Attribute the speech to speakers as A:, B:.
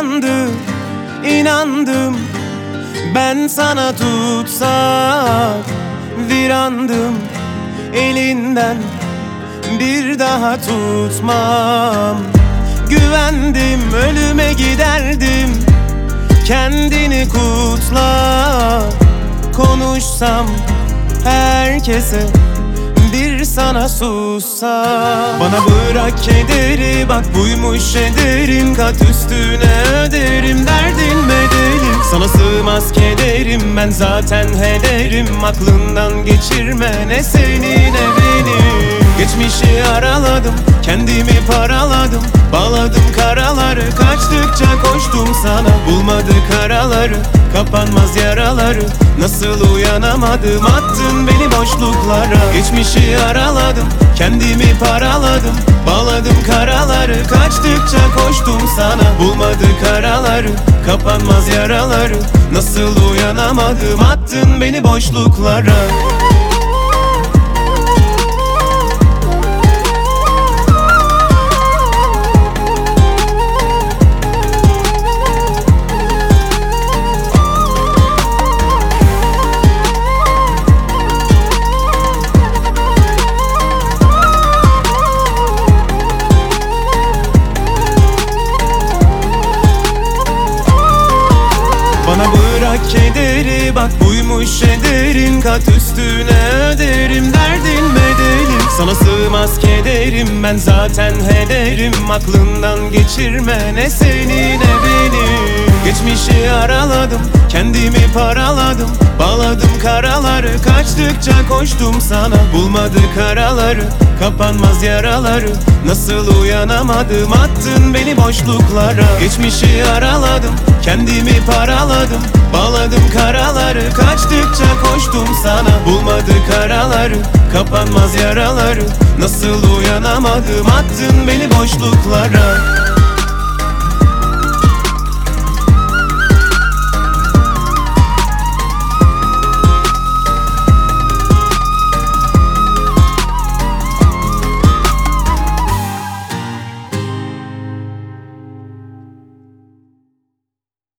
A: inandım ben sana tutsak. Virandım elinden, bir daha tutmam. Güvendim, ölüme giderdim, kendini kutla. Konuşsam herkese, bir sana sussam. Bana bırak kederi, bak buymuş ederin, kat üstüne öderim derdin bedelim. Sana sığmaz kederim, ben zaten hederim. Aklından geçirme ne seni ne beni. Geçmişi araladım, kendimi paraladım, bağladım karaları, kaçtıkça koştum sana. Bulmadık araları, kapanmaz yaraları, nasıl uyanamadım, attın beni boşluklara. Geçmişi araladım, kendimi paraladım, bağladım karaları, kaçtıkça koştum sana. Bulmadık araları, kapanmaz yaraları, nasıl uyanamadım, attın beni boşluklara. Bana bırak kederi, bak buymuş ederin, kat üstüne öderim derdin bedelim. Sana sığmaz kederim, ben zaten hederim. Aklından geçirme ne seni ne beni. Geçmişi araladım, kendimi paraladım, bağladım karaları, kaçtıkça koştum sana. Bulmadık araları, kapanmaz yaraları, nasıl uyanamadım, attın beni boşluklara. Geçmişi araladım, kendimi paraladım, bağladım karaları, kaçtıkça koştum sana. Bulmadık araları, kapanmaz yaraları, nasıl uyanamadım, attın beni boşluklara.